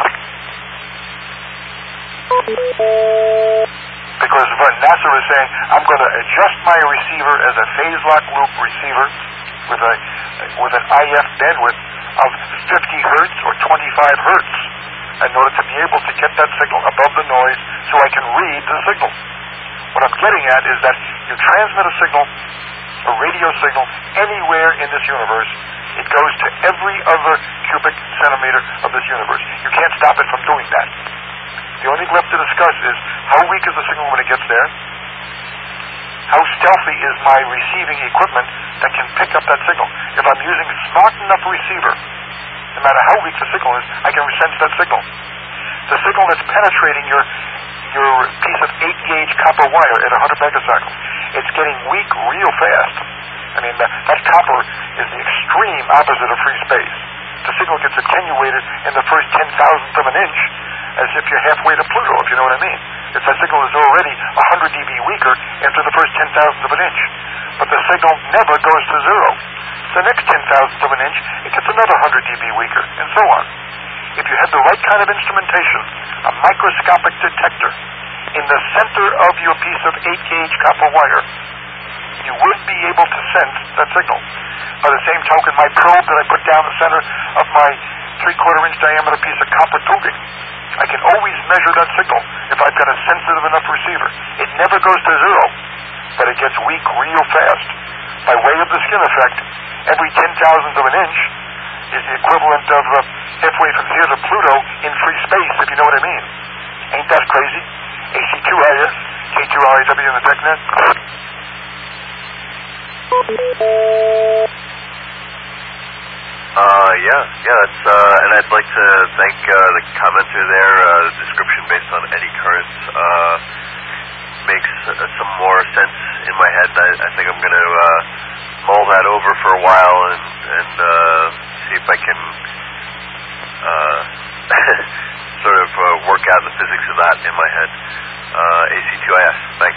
Because NASA is saying, I'm going to adjust my receiver as a phase lock loop receiver with a with an I F bandwidth of fifty hertz or twenty-five hertz in order to be able to get that signal above the noise so I can read the signal. What I'm getting at is that you transmit a signal, a radio signal, anywhere in this universe, it goes to every other cubic centimeter of this universe. You can't stop it from doing that. The only thing left to discuss is how weak is the signal when it gets there, how stealthy is my receiving equipment that can pick up that signal. If I'm using a smart enough receiver, no matter how weak the signal is, I can sense that signal. The signal that's penetrating your your piece of eight gauge copper wire at one hundred megacycles, it's getting weak real fast. I mean, that, that copper is the extreme opposite of free space. The signal gets attenuated in the first ten thousandth of an inch, as if you're halfway to Pluto, if you know what I mean. If that signal is already one hundred decibels weaker after the first ten thousandth of an inch. But the signal never goes to zero. The next ten thousandth of an inch, it gets another one hundred decibels weaker, and so on. If you had the right kind of instrumentation, a microscopic detector, in the center of your piece of eight gauge copper wire, you would be able to sense that signal. By the same token, my probe that I put down the center of my three-quarter inch diameter piece of copper tubing, I can always measure that signal if I've got a sensitive enough receiver. It never goes to zero, but it gets weak real fast. By way of the skin effect, every ten thousandth of an inch is the equivalent of uh, halfway from here to Pluto in free space, if you know what I mean. Ain't that crazy? A C Q I S, K two R A W in the TechNet. Uh, yeah, yeah, that's, uh, and I'd like to thank, uh, the commenter there, uh, the description based on eddy currents, uh, makes uh, some more sense in my head. I, I think I'm going to uh, mull that over for a while and, and uh, see if I can uh, sort of uh, work out the physics of that in my head. Uh, A C two I S, thanks.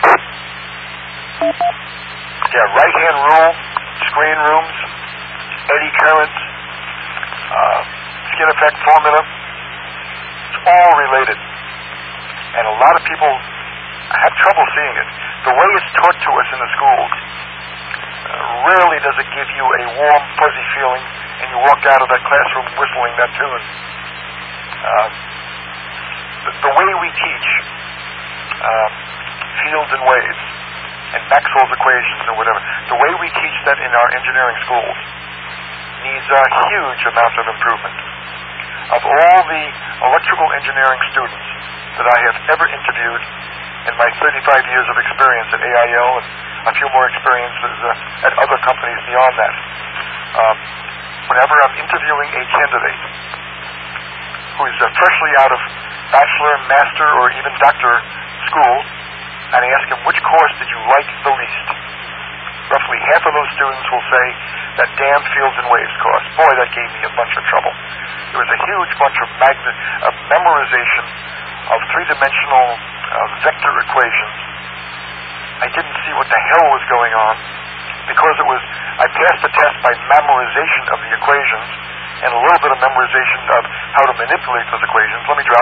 Yeah, right-hand rule, screen rooms, eddy currents, uh, skin effect formula, it's all related. And a lot of people have trouble seeing it. The way it's taught to us in the schools, uh, rarely does it give you a warm, fuzzy feeling and you walk out of that classroom whistling that tune. Uh, the, the way we teach uh, fields and waves and Maxwell's equations or whatever, the way we teach that in our engineering schools needs a huge amount of improvement. Of all the electrical engineering students that I have ever interviewed in my thirty-five years of experience at A I L and a few more experiences uh, at other companies beyond that, um, whenever I'm interviewing a candidate who is uh, freshly out of bachelor, master, or even doctor school, and I ask him, which course did you like the least? Roughly half of those students will say that damn fields and waves course. Boy, that gave me a bunch of trouble. There was a huge bunch of, magnet, of memorization of three-dimensional uh, vector equations. I didn't see what the hell was going on because it was, I passed the test by memorization of the equations and a little bit of memorization of how to manipulate those equations. Let me drop.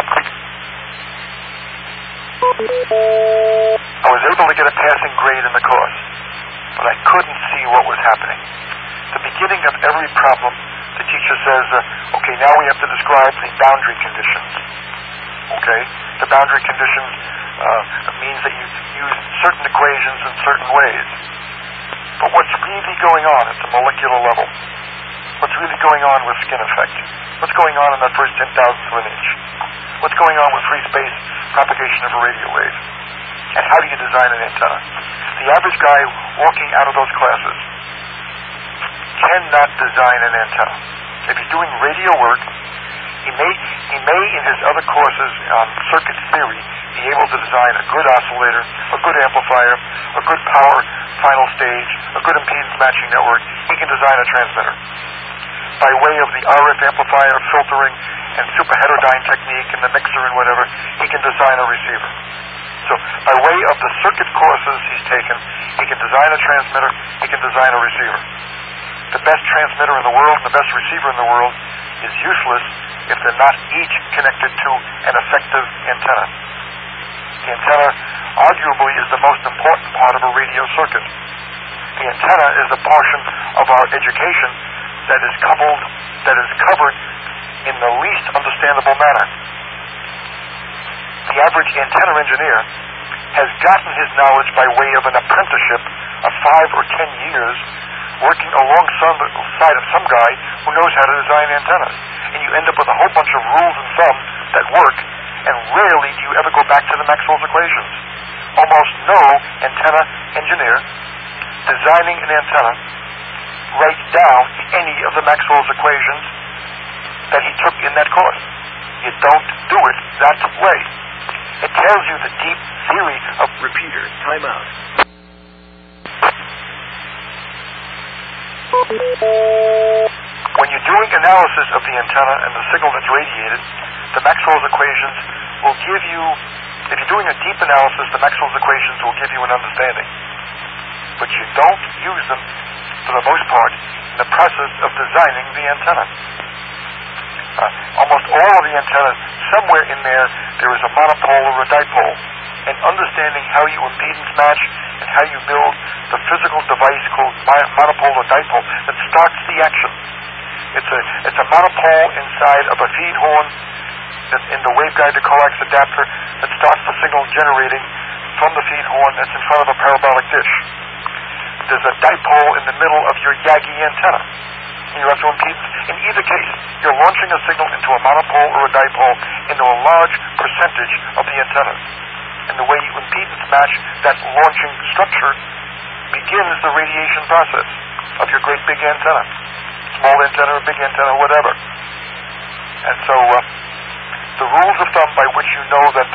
I was able to get a passing grade in the course, but I couldn't see what was happening. The beginning of every problem, the teacher says, uh, okay, now we have to describe the boundary conditions. Okay? The boundary conditions uh, means that you use certain equations in certain ways. But what's really going on at the molecular level? What's really going on with skin effect? What's going on in that first ten thousandth of an inch? What's going on with free space propagation of a radio wave? And how do you design an antenna? The average guy walking out of those classes cannot design an antenna. If he's doing radio work, he may, he may in his other courses on circuit theory be able to design a good oscillator, a good amplifier, a good power final stage, a good impedance matching network. He can design a transmitter. By way of the R F amplifier, filtering, and superheterodyne technique and the mixer and whatever, he can design a receiver. So by way of the circuit courses he's taken, he can design a transmitter, he can design a receiver. The best transmitter in the world and the best receiver in the world is useless if they're not each connected to an effective antenna. The antenna arguably is the most important part of a radio circuit. The antenna is the portion of our education that is coupled, that is covered in the least understandable manner. The average antenna engineer has gotten his knowledge by way of an apprenticeship of five or ten years working alongside of some guy who knows how to design antennas. And you end up with a whole bunch of rules and thumbs that work, and rarely do you ever go back to the Maxwell's equations. Almost no antenna engineer designing an antenna writes down any of the Maxwell's equations that he took in that course. You don't do it that way. It tells you the deep theory of... Repeater, time out. When you're doing analysis of the antenna and the signal that's radiated, the Maxwell's equations will give you... If you're doing a deep analysis, the Maxwell's equations will give you an understanding. But you don't use them, for the most part, in the process of designing the antenna. Uh, almost all of the antennas, somewhere in there, there is a monopole or a dipole. And understanding how you impedance match and how you build the physical device called monopole or dipole that starts the action. It's a it's a monopole inside of a feed horn in the waveguide to coax adapter that starts the signal generating from the feed horn that's in front of a parabolic dish. There's a dipole in the middle of your Yagi antenna. And you have to impedance. In either case, you're launching a signal into a monopole or a dipole into a large percentage of the antennas. And the way you impedance match that launching structure begins the radiation process of your great big antenna. Small antenna or big antenna, whatever. And so uh, the rules of thumb by which you know that the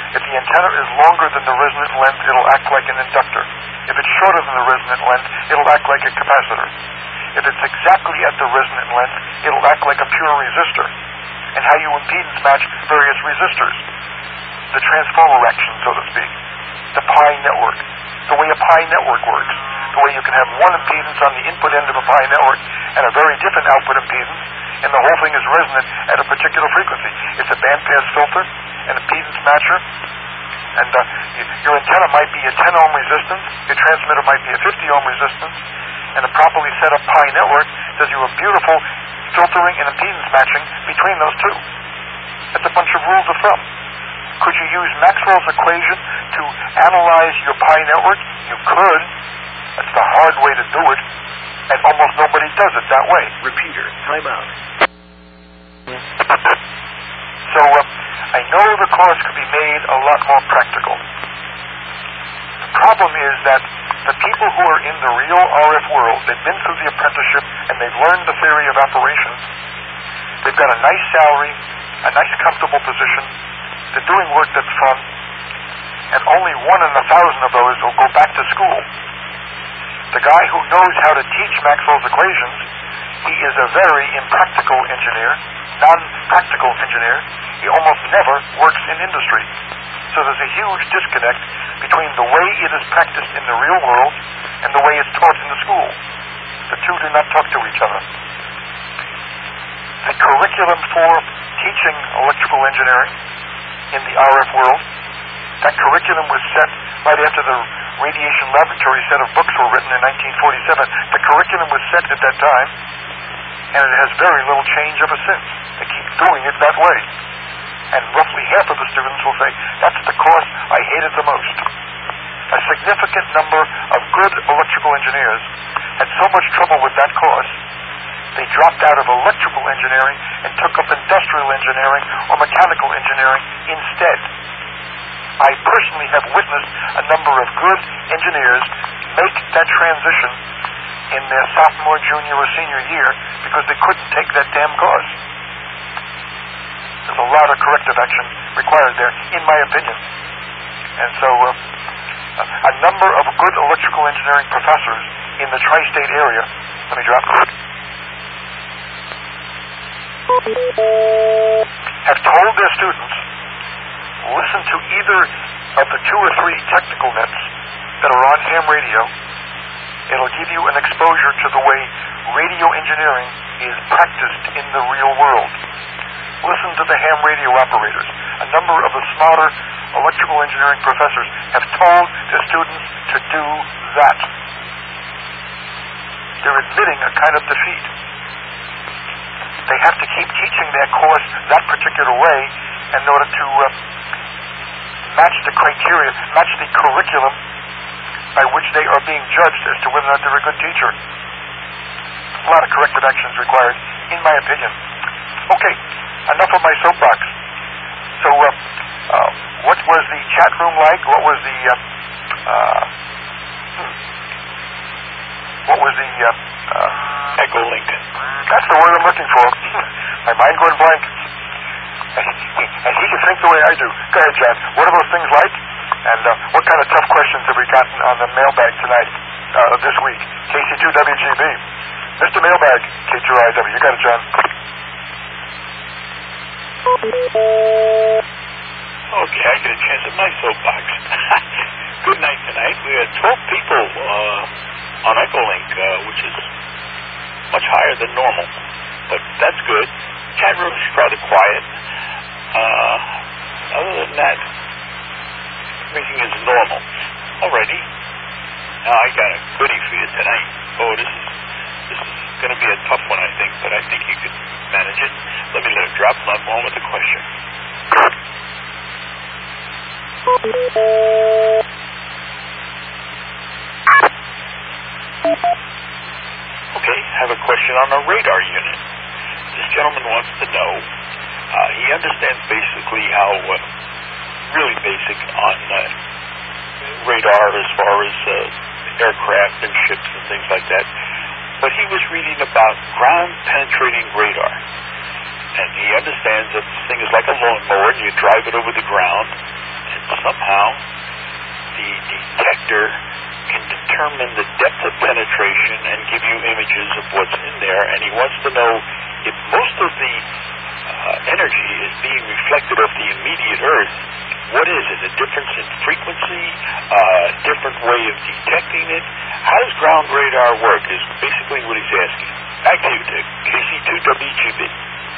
If the antenna is longer than the resonant length, it'll act like an inductor. If it's shorter than the resonant length, it'll act like a capacitor. If it's exactly at the resonant length, it'll act like a pure resistor. And how you impedance match various resistors. The transformer action, so to speak. The pi network. The way a pi network works. The way you can have one impedance on the input end of a pi network and a very different output impedance, and the whole thing is resonant at a particular frequency. It's a bandpass filter, an impedance matcher, and uh, your antenna might be a ten ohm resistance, your transmitter might be a fifty ohm resistance, and a properly set up pi network does you a beautiful filtering and impedance matching between those two. That's a bunch of rules of thumb. Could you use Maxwell's equation to analyze your pi network? You could. That's the hard way to do it, and almost nobody does it that way. Repeater, time out. So uh, I know the course could be made a lot more practical. The problem is that the people who are in the real R F world, they've been through the apprenticeship and they've learned the theory of operations. They've got a nice salary, a nice comfortable position. They're doing work that's fun, and only one in a thousand of those will go back to school. The guy who knows how to teach Maxwell's equations, he is a very impractical engineer, non-practical engineer. He almost never works in industry. So there's a huge disconnect between the way it is practiced in the real world and the way it's taught in the school. The two do not talk to each other. The curriculum for teaching electrical engineering in the R F world, that curriculum was set right after the radiation laboratory set of books were written in nineteen forty-seven. The curriculum was set at that time, and it has very little change ever since. They keep doing it that way. And roughly half of the students will say, that's the course I hated the most. A significant number of good electrical engineers had so much trouble with that course, they dropped out of electrical engineering and took up industrial engineering or mechanical engineering instead. I personally have witnessed a number of good engineers make that transition in their sophomore, junior, or senior year because they couldn't take that damn course. There's a lot of corrective action required there, in my opinion. And so uh, a number of good electrical engineering professors in the tri-state area, let me drop it, have told their students, listen to either of the two or three technical nets that are on ham radio. It'll give you an exposure to the way radio engineering is practiced in the real world. Listen to the ham radio operators. A number of the smarter electrical engineering professors have told their students to do that. They're admitting a kind of defeat. They have to keep teaching their course that particular way in order to uh, match the criteria, match the curriculum by which they are being judged as to whether or not they're a good teacher. A lot of corrective actions required, in my opinion. Okay, enough of my soapbox. So, uh, uh, what was the chat room like? What was the, uh, uh, hmm. what was the, uh, uh, Echo link. That's the word I'm looking for. My mind going blank. And he can think the way I do. Go ahead, John. What are those things like? And uh, what kind of tough questions have we gotten on the mailbag tonight, uh, this week? K C two W G B. Mister Mailbag, K two R I W. You got it, John. Okay, I get a chance at my soapbox. Good night tonight. We had twelve people uh, on Echolink, uh, which is much higher than normal, but that's good. Chat room is rather quiet. Uh, other than that, everything is normal. Alrighty. Now I got a goodie for you tonight. Oh, this is this is going to be a tough one, I think, but I think you can manage it. Let me let it drop. I'll go on with the question. Okay, I have a question on a radar unit. This gentleman wants to know, uh, he understands basically how, uh, really basic on uh, radar as far as uh, aircraft and ships and things like that, but he was reading about ground-penetrating radar. And he understands that this thing is like a lawnmower, and you drive it over the ground, and somehow the detector can determine the depth of penetration and give you images of what's in there, and he wants to know if most of the uh, energy is being reflected off the immediate Earth. What is it? A difference in frequency? A uh, different way of detecting it? How does ground radar work is basically what he's asking. Back to you, Dick. K C two W G B.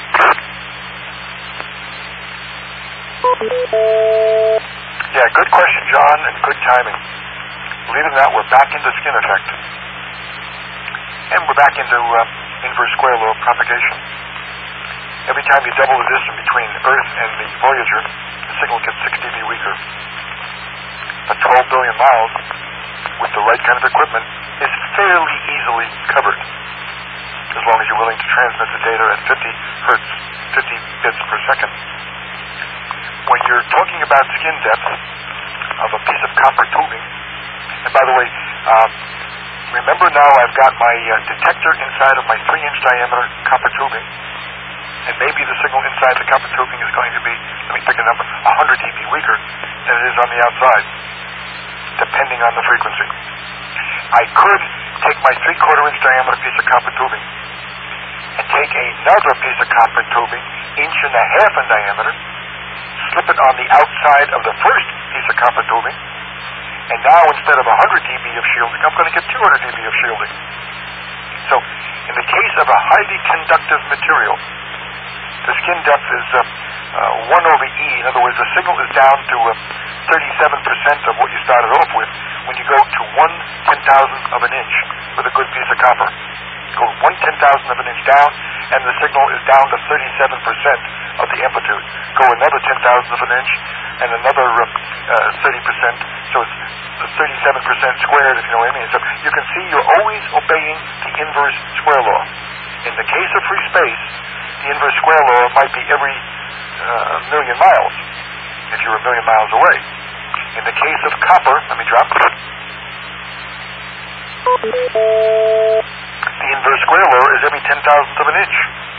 Yeah, good question, John, and good timing. Believe it or not, we're back into skin effect. And we're back into uh, inverse square law of propagation. Every time you double the distance between Earth and the Voyager, the signal gets six D B weaker. But twelve billion miles, with the right kind of equipment, is fairly easily covered, as long as you're willing to transmit the data at fifty hertz, fifty bits per second. When you're talking about skin depth of a piece of copper tubing, and by the way, uh, remember now I've got my uh, detector inside of my three inch diameter copper tubing, and maybe the signal inside the copper tubing is going to be, let me pick a number, one hundred D B weaker than it is on the outside, depending on the frequency. I could take my three quarter inch diameter piece of copper tubing and take another piece of copper tubing, inch and a half in diameter, slip it on the outside of the first piece of copper tubing, and now instead of one hundred D B of shielding, I'm going to get two hundred D B of shielding. So, in the case of a highly conductive material, the skin depth is uh, uh, one over E. In other words, the signal is down to uh, thirty-seven percent of what you started off with when you go to one ten thousandth of an inch with a good piece of copper. Go one ten thousandth of an inch down, and the signal is down to thirty-seven percent of the amplitude. Go another ten thousandth of an inch, and another uh, uh, thirty percent. So it's thirty-seven percent squared, if you know what I mean. So you can see you're always obeying the inverse square law. In the case of free space, the inverse square law might be every uh, million miles, if you're a million miles away. In the case of copper, let me drop. The inverse square law is every ten thousandth of an inch.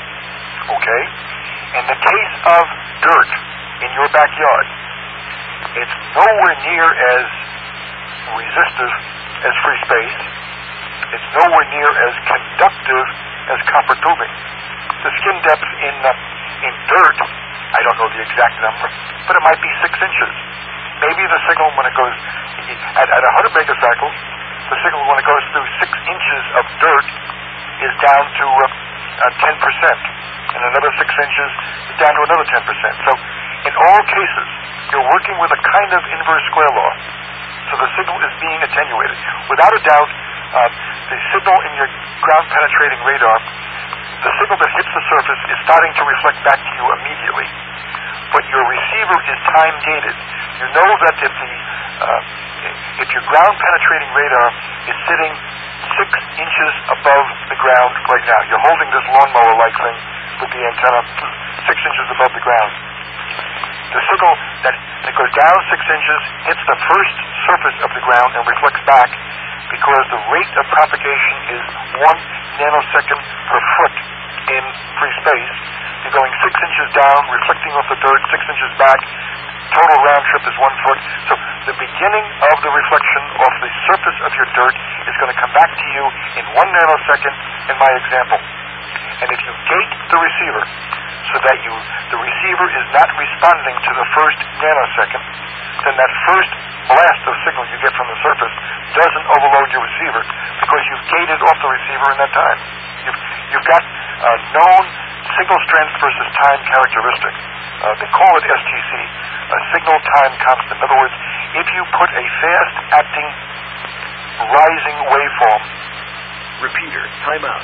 Okay? In the case of dirt in your backyard, it's nowhere near as resistive as free space. It's nowhere near as conductive as copper tubing. The skin depth in uh, in dirt, I don't know the exact number, but it might be six inches. Maybe the signal when it goes at, at one hundred megacycles, the signal when it goes through six inches of dirt is down to uh, uh, ten percent, and another six inches is down to another ten percent. So, in all cases, you're working with a kind of inverse square law. So the signal is being attenuated. Without a doubt, uh, the signal in your ground-penetrating radar, the signal that hits the surface is starting to reflect back to you immediately. But your receiver is time-gated. You know that if the uh, if your ground-penetrating radar is sitting six inches above the ground right now, you're holding this lawnmower-like thing with the antenna six inches above the ground. The signal that, that goes down six inches hits the first surface of the ground and reflects back because the rate of propagation is one nanosecond per foot in free space. You're going six inches down, reflecting off the dirt, six inches back. Total round trip is one foot. So the beginning of the reflection off the surface of your dirt is going to come back to you in one nanosecond in my example. And if you gate the receiver so that you the receiver is not responding to the first nanosecond, then that first blast of signal you get from the surface doesn't overload your receiver because you've gated off the receiver in that time. You've, you've got a known signal strength versus time characteristic. Uh, they call it S T C, a signal time constant. In other words, if you put a fast-acting rising waveform... Repeater, timeout.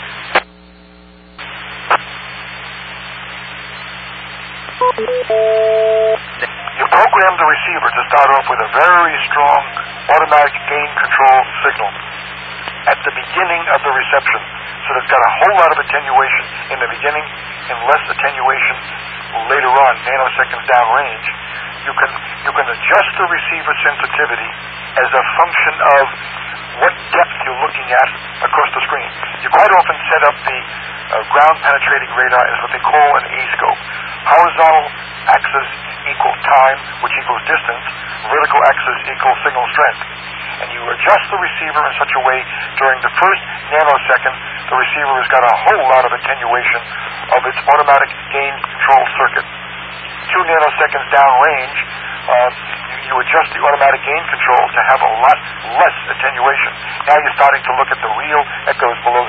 You program the receiver to start off with a very strong automatic gain control signal at the beginning of the reception. So it's got a whole lot of attenuation in the beginning and less attenuation later on, nanoseconds downrange. You can you can adjust the receiver sensitivity as a function of what depth you're looking at across the screen. You quite often set up the uh, ground-penetrating radar as what they call an A-scope. Horizontal axis equals time, which equals distance. Vertical axis equals signal strength. And you adjust the receiver in such a way during the first nanosecond, the receiver has got a whole lot of attenuation of its automatic gain control circuit. Two nanoseconds downrange, uh, you, you adjust the automatic gain control to have a lot less attenuation. Now you're starting to look at the real echoes below